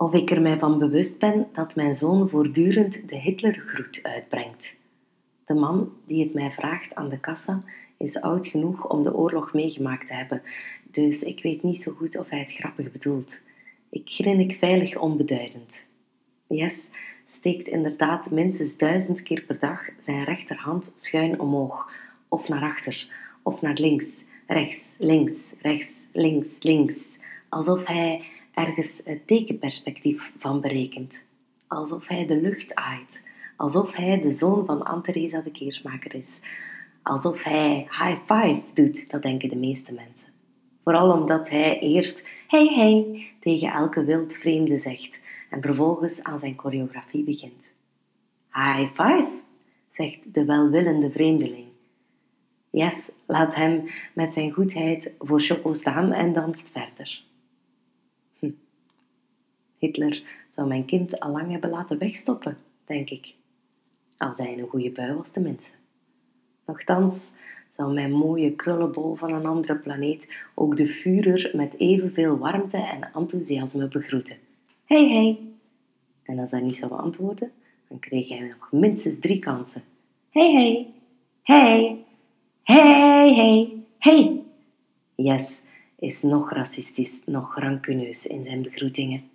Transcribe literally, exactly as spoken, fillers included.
Of ik er mij van bewust ben dat mijn zoon voortdurend de Hitlergroet uitbrengt. De man die het mij vraagt aan de kassa is oud genoeg om de oorlog meegemaakt te hebben, dus ik weet niet zo goed of hij het grappig bedoelt. Ik grinnik veilig onbeduidend. Yes steekt inderdaad minstens duizend keer per dag zijn rechterhand schuin omhoog, of naar achter, of naar links, rechts, links, rechts, links, links, alsof hij ergens het tekenperspectief van berekent, alsof hij de lucht aait, alsof hij de zoon van Anne-Theresa de Keersmaker is, alsof hij high five doet, dat denken de meeste mensen. Vooral omdat hij eerst hey hey tegen elke wildvreemde zegt en vervolgens aan zijn choreografie begint. High five, zegt de welwillende vreemdeling. Yes laat hem met zijn goedheid voor Choco staan en danst verder. Hm. Hitler zou mijn kind al lang hebben laten wegstoppen, denk ik. Als hij in een goede bui was tenminste. Nochtans zou mijn mooie krullenbol van een andere planeet ook de Führer met evenveel warmte en enthousiasme begroeten. Hey, hey. En als hij niet zou antwoorden, dan kreeg hij nog minstens drie kansen. Hey, hey. Hey. Hey, hey. Hey. Yes is nog racistisch, nog rancuneus in zijn begroetingen.